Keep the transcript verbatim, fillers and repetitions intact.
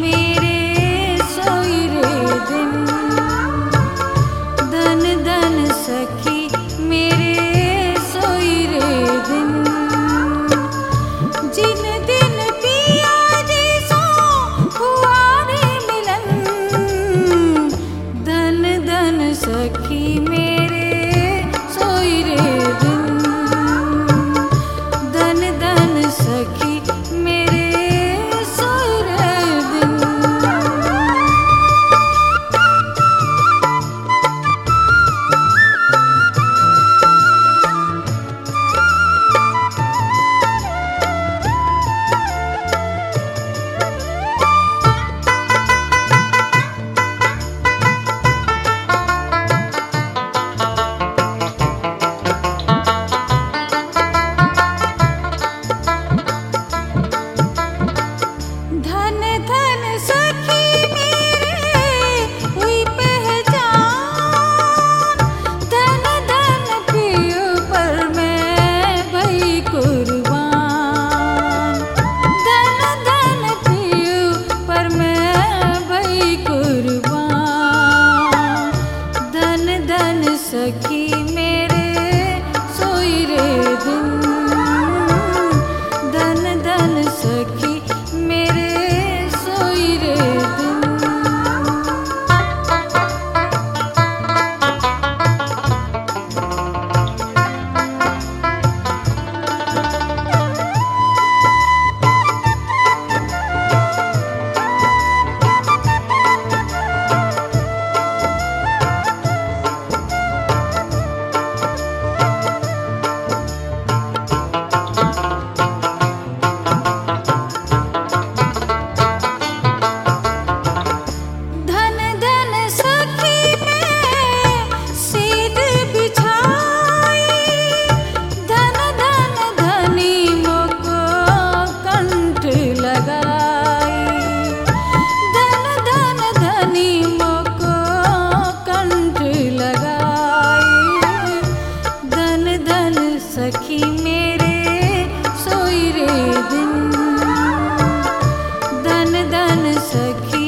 मेरे सोई रे दिन। धन धन सखी मेरे सोई रे दिन। जिन दिन पिया जी सो हुआ रे मिलन। धन धन सखी मेरे सोई रे दिन। धन धन सखी मेरे सोई रे दिन। धन धन सखी मेरे हुई पहचान। धन धन पियो पर मैं भई कुर्बान। धन धन पियो पर मैं भई कुर्बान। धन धन सखी मेरे सोई रे दिन। धन धन सखी मेरे सोई रे दिन। धन धन सखी मैं सीध बिछाई। धन धन धनी मोको कंठ लगाई। धन धन धनी मोको कंठ लगाई। धन धन सखी मेरे सोई रे दिन। धन धन सखी